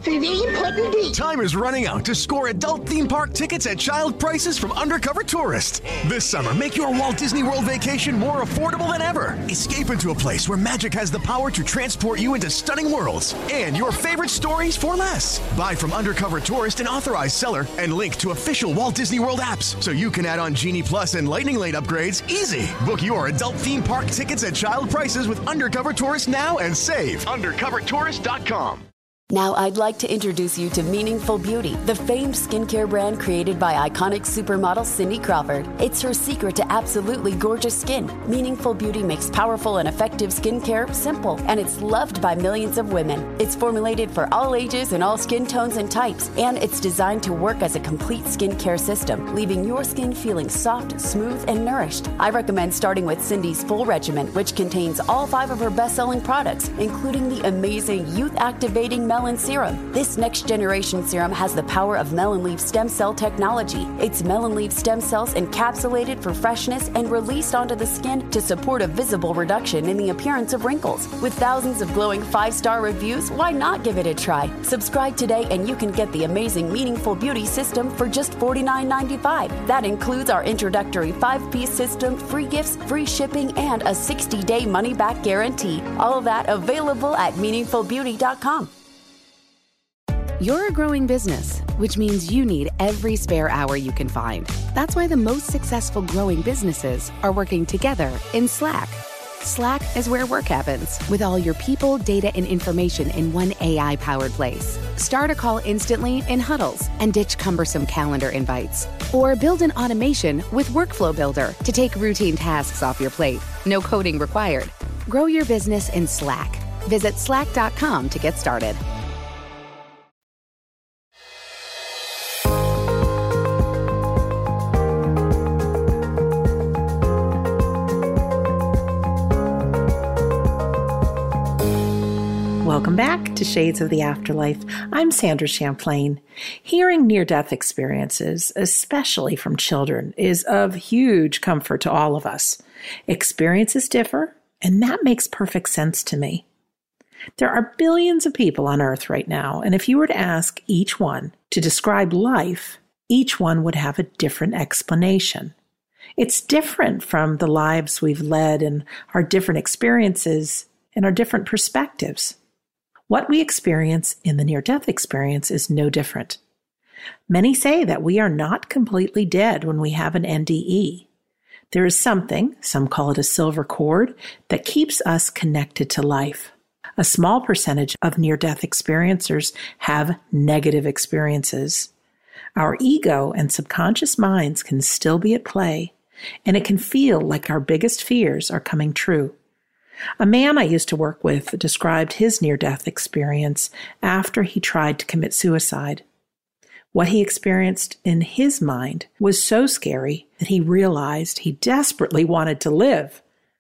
for a very important date. Time is running out to score adult theme park tickets at child prices from Undercover Tourist. This summer, make your Walt Disney World vacation more affordable than ever. Escape into a place where magic has the power to transport you into stunning worlds and your favorite stories for less. Buy from Undercover Tourist, an authorized seller, and link to official Walt Disney World apps so you can add on Genie Plus and Lightning Lane upgrades easy. Book your adult theme park tickets at child prices with Undercover Tourist now and save. undercover tourist dot com. Now I'd like to introduce you to Meaningful Beauty, the famed skincare brand created by iconic supermodel Cindy Crawford. It's her secret to absolutely gorgeous skin. Meaningful Beauty makes powerful and effective skincare simple, and it's loved by millions of women. It's formulated for all ages and all skin tones and types, and it's designed to work as a complete skincare system, leaving your skin feeling soft, smooth, and nourished. I recommend starting with Cindy's full regimen, which contains all five of her best-selling products, including the amazing youth-activating Melon Serum. This next generation serum has the power of melon leaf stem cell technology. It's melon leaf stem cells encapsulated for freshness and released onto the skin to support a visible reduction in the appearance of wrinkles. With thousands of glowing five-star reviews, why not give it a try? Subscribe today and you can get the amazing Meaningful Beauty system for just forty-nine ninety-five. That includes our introductory five-piece system, free gifts, free shipping, and a sixty-day money-back guarantee. All of that available at meaningful beauty dot com. You're a growing business, which means you need every spare hour you can find. That's why the most successful growing businesses are working together in Slack. Slack is where work happens, with all your people, data, and information in one A I-powered place. Start a call instantly in huddles and ditch cumbersome calendar invites. Or build an automation with Workflow Builder to take routine tasks off your plate. No coding required. Grow your business in Slack. Visit slack dot com to get started. Welcome back to Shades of the Afterlife. I'm Sandra Champlain. Hearing near-death experiences, especially from children, is of huge comfort to all of us. Experiences differ, and that makes perfect sense to me. There are billions of people on Earth right now, and if you were to ask each one to describe life, each one would have a different explanation. It's different from the lives we've led and our different experiences and our different perspectives. What we experience in the near-death experience is no different. Many say that we are not completely dead when we have an N D E. There is something, some call it a silver cord, that keeps us connected to life. A small percentage of near-death experiencers have negative experiences. Our ego and subconscious minds can still be at play, and it can feel like our biggest fears are coming true. A man I used to work with described his near-death experience after he tried to commit suicide. What he experienced in his mind was so scary that he realized he desperately wanted to live.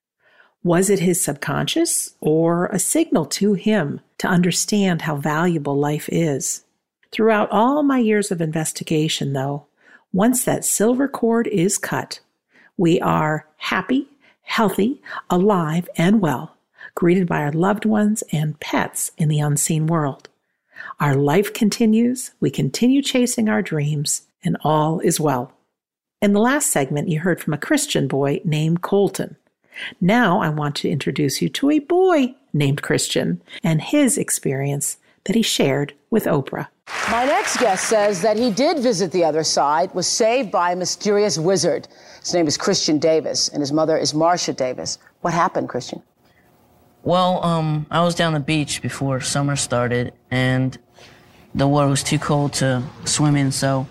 Was it his subconscious or a signal to him to understand how valuable life is? Throughout all my years of investigation, though, once that silver cord is cut, we are happy, healthy, alive, and well, greeted by our loved ones and pets in the unseen world. Our life continues, we continue chasing our dreams, and all is well. In the last segment, you heard from a Christian boy named Colton. Now I want to introduce you to a boy named Christian and his experience that he shared with Oprah. My next guest says that he did visit the other side, was saved by a mysterious wizard. His name is Christian Davis, and his mother is Marcia Davis. What happened, Christian? Well, um, I was down the beach before summer started, and the water was too cold to swim in, so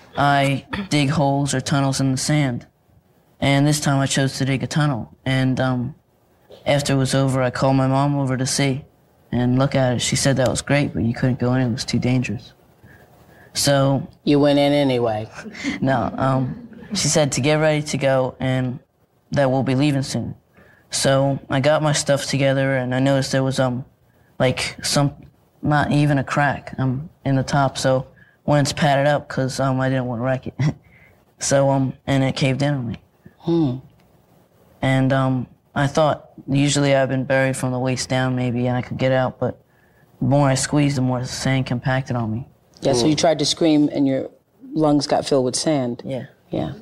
I dig holes or tunnels in the sand. And this time I chose to dig a tunnel. And um, after it was over, I called my mom over to see and look at it. She said that was great, but you couldn't go in. It was too dangerous. So you went in anyway? No. Um, she said to get ready to go and that we'll be leaving soon. So I got my stuff together, and I noticed there was um like some, not even a crack um in the top. So when it's padded up, because um I didn't want to wreck it. So um and it caved in on me. Hmm. And um I thought usually I've been buried from the waist down maybe and I could get out, but the more I squeezed, the more the sand compacted on me. Yeah, so you tried to scream and your lungs got filled with sand. Yeah. Yeah.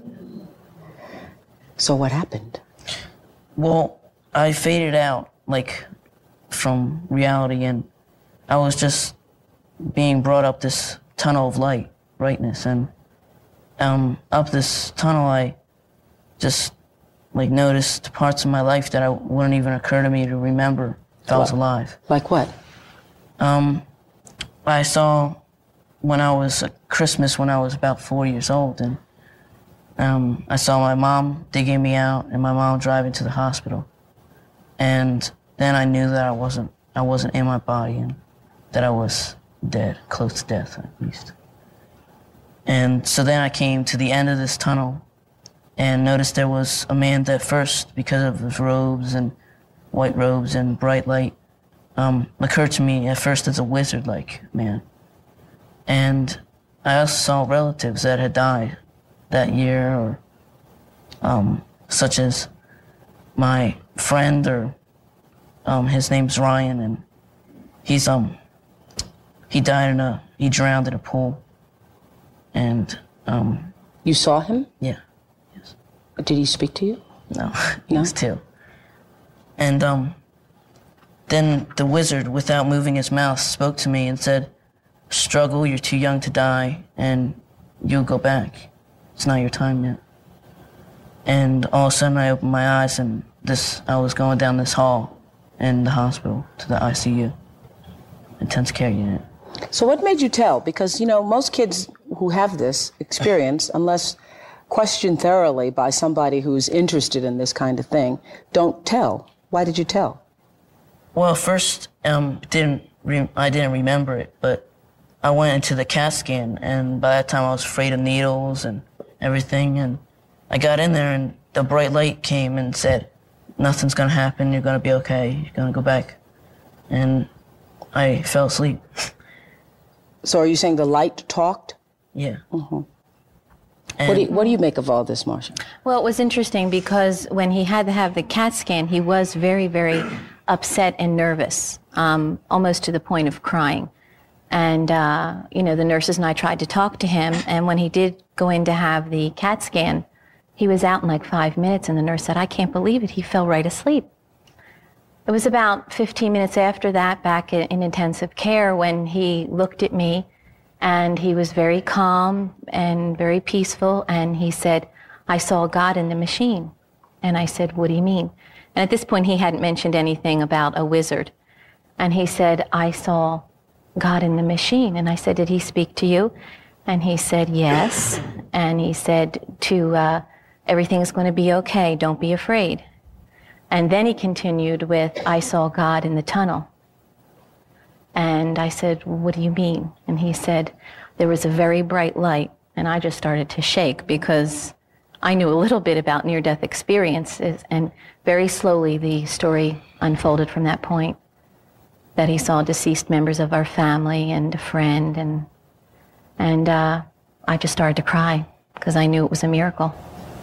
So what happened? Well, I faded out, like, from reality, and I was just being brought up this tunnel of light, brightness, and um, up this tunnel, I just, like, noticed parts of my life that I wouldn't even occur to me to remember if I was alive. Like what? Um, I saw when I was, uh, Christmas when I was about four years old, and um, I saw my mom digging me out and my mom driving to the hospital. And then I knew that I wasn't, I wasn't in my body and that I was dead, close to death at least. And so then I came to the end of this tunnel and noticed there was a man that first, because of his robes and white robes and bright light, um, occurred to me at first as a wizard-like man. And I also saw relatives that had died that year, or um, such as my friend, or um, his name's Ryan, and he's um he died in a he drowned in a pool. And um, you saw him? Yeah. Yes. Did he speak to you? No, he No? was two. And um, then the wizard, without moving his mouth, spoke to me and said, "Struggle, you're too young to die, and you'll go back. It's not your time yet." And all of a sudden I opened my eyes, and this I was going down this hall in the hospital to the I C U, intensive care unit. So what made you tell? Because, you know, most kids who have this experience, unless questioned thoroughly by somebody who's interested in this kind of thing, don't tell. Why did you tell? Well, first, um, didn't re- I didn't remember it, but I went into the CAT scan, and by that time I was afraid of needles and everything, and I got in there, and the bright light came and said, "Nothing's gonna happen, you're gonna be okay, you're gonna go back." And I fell asleep. So are you saying the light talked? Yeah. Mm-hmm. What do, you, what do you make of all this, Marcia? Well, it was interesting because when he had to have the CAT scan, he was very, very upset and nervous, um, almost to the point of crying. And, uh, you know, the nurses and I tried to talk to him, and when he did go in to have the CAT scan, he was out in like five minutes, and the nurse said, "I can't believe it, he fell right asleep." It was about fifteen minutes after that, back in, in intensive care, when he looked at me, and he was very calm and very peaceful, and he said, "I saw God in the machine." And I said, "What do you mean?" And at this point, he hadn't mentioned anything about a wizard. And he said, "I saw God in the machine." And I said, "Did he speak to you?" And he said, "Yes." And he said, to, uh, "Everything's going to be okay, don't be afraid." And then he continued with, "I saw God in the tunnel." And I said, "What do you mean?" And he said, "There was a very bright light." And I just started to shake because I knew a little bit about near-death experiences, and very slowly the story unfolded from that point, that he saw deceased members of our family and a friend, and and uh, I just started to cry because I knew it was a miracle.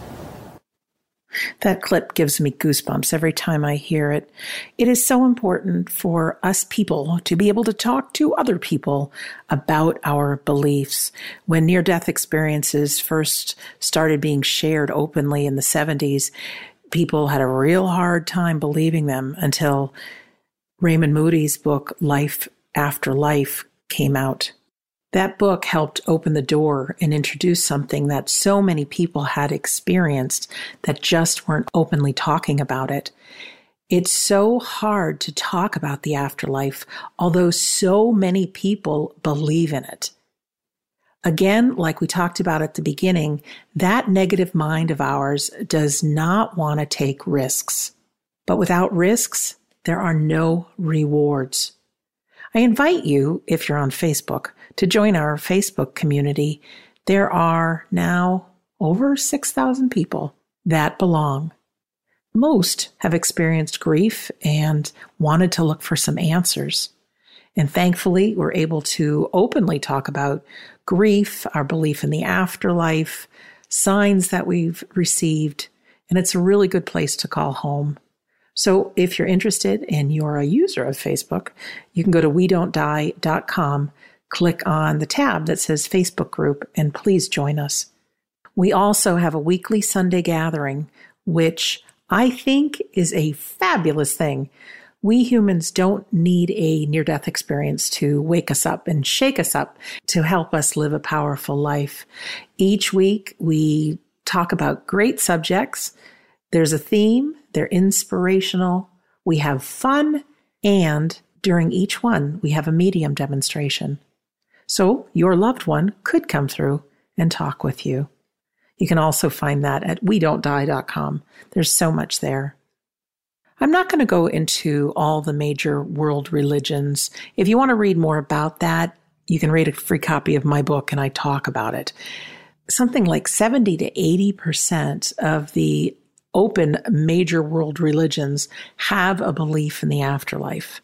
That clip gives me goosebumps every time I hear it. It is so important for us people to be able to talk to other people about our beliefs. When near-death experiences first started being shared openly in the seventies, people had a real hard time believing them until Raymond Moody's book, Life After Life, came out. That book helped open the door and introduce something that so many people had experienced that just weren't openly talking about it. It's so hard to talk about the afterlife, although so many people believe in it. Again, like we talked about at the beginning, that negative mind of ours does not want to take risks. But without risks, there are no rewards. I invite you, if you're on Facebook, to join our Facebook community. There are now over six thousand people that belong. Most have experienced grief and wanted to look for some answers. And thankfully, we're able to openly talk about grief, our belief in the afterlife, signs that we've received, and it's a really good place to call home. So if you're interested and you're a user of Facebook, you can go to we don't die dot com, click on the tab that says Facebook group, and please join us. We also have a weekly Sunday gathering, which I think is a fabulous thing. We humans don't need a near-death experience to wake us up and shake us up to help us live a powerful life. Each week, we talk about great subjects. There's a theme. They're inspirational. We have fun. And during each one, we have a medium demonstration. So your loved one could come through and talk with you. You can also find that at we don't die dot com. There's so much there. I'm not going to go into all the major world religions. If you want to read more about that, you can read a free copy of my book, and I talk about it. Something like seventy to eighty percent of the open major world religions have a belief in the afterlife.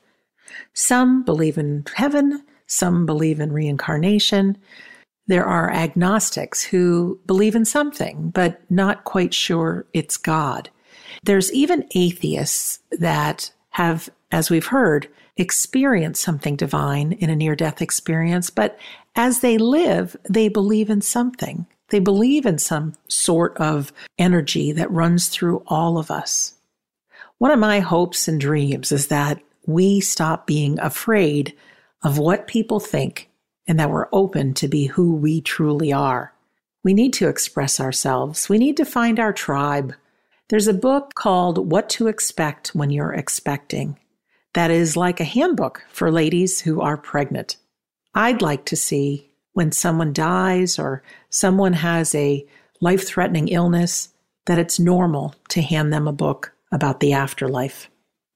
Some believe in heaven, some believe in reincarnation. There are agnostics who believe in something, but not quite sure it's God. There's even atheists that have, as we've heard, experienced something divine in a near-death experience, but as they live, they believe in something. They believe in some sort of energy that runs through all of us. One of my hopes and dreams is that we stop being afraid of what people think and that we're open to be who we truly are. We need to express ourselves. We need to find our tribe. There's a book called What to Expect When You're Expecting that is like a handbook for ladies who are pregnant. I'd like to see when someone dies or someone has a life-threatening illness that it's normal to hand them a book about the afterlife.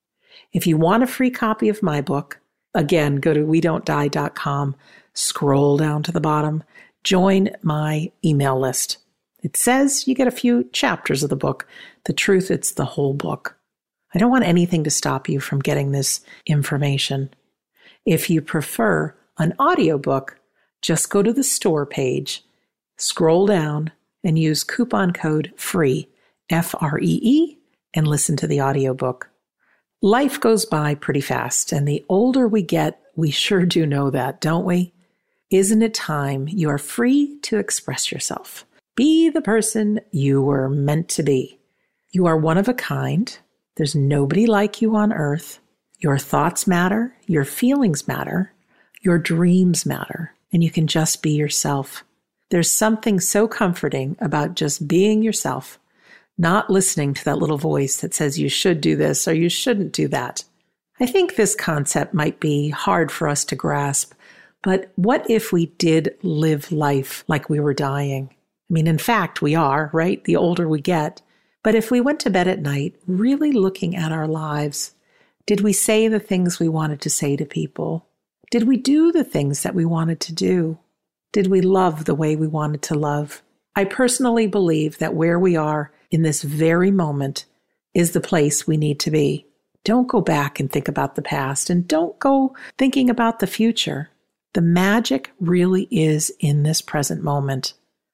If you want a free copy of my book, again, go to we don't die dot com, scroll down to the bottom, join my email list. It says you get a few chapters of the book. The truth, it's the whole book. I don't want anything to stop you from getting this information. If you prefer an audiobook, just go to the store page, scroll down, and use coupon code FREE, F R E E, and listen to the audiobook. Life goes by pretty fast, and the older we get, we sure do know that, don't we? Isn't it time you are free to express yourself? Be the person you were meant to be. You are one of a kind. There's nobody like you on earth. Your thoughts matter. Your feelings matter. Your dreams matter. And you can just be yourself. There's something so comforting about just being yourself, not listening to that little voice that says you should do this or you shouldn't do that. I think this concept might be hard for us to grasp, but what if we did live life like we were dying? I mean, in fact, we are, right? The older we get. But if we went to bed at night really looking at our lives, did we say the things we wanted to say to people? Did we do the things that we wanted to do? Did we love the way we wanted to love? I personally believe that where we are in this very moment is the place we need to be. Don't go back and think about the past, and don't go thinking about the future. The magic really is in this present moment.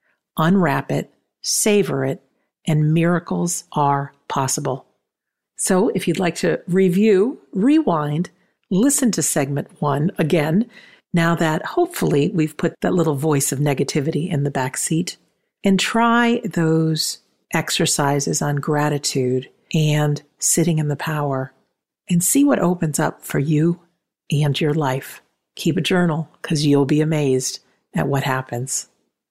Unwrap it, savor it, and miracles are possible. So if you'd like to review, rewind, listen to segment one again, now that hopefully we've put that little voice of negativity in the back seat, and try those exercises on gratitude and sitting in the power, and see what opens up for you and your life. Keep a journal, because you'll be amazed at what happens.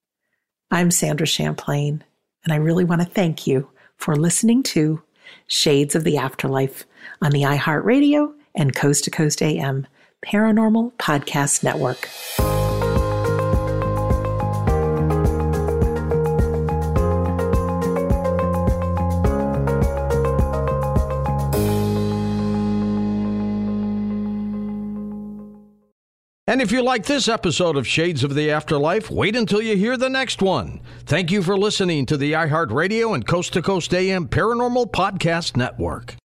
I'm Sandra Champlain, and I really want to thank you for listening to Shades of the Afterlife on the iHeartRadio and Coast to Coast A M Paranormal Podcast Network. And if you like this episode of Shades of the Afterlife, wait until you hear the next one. Thank you for listening to the iHeartRadio and Coast to Coast A M Paranormal Podcast Network.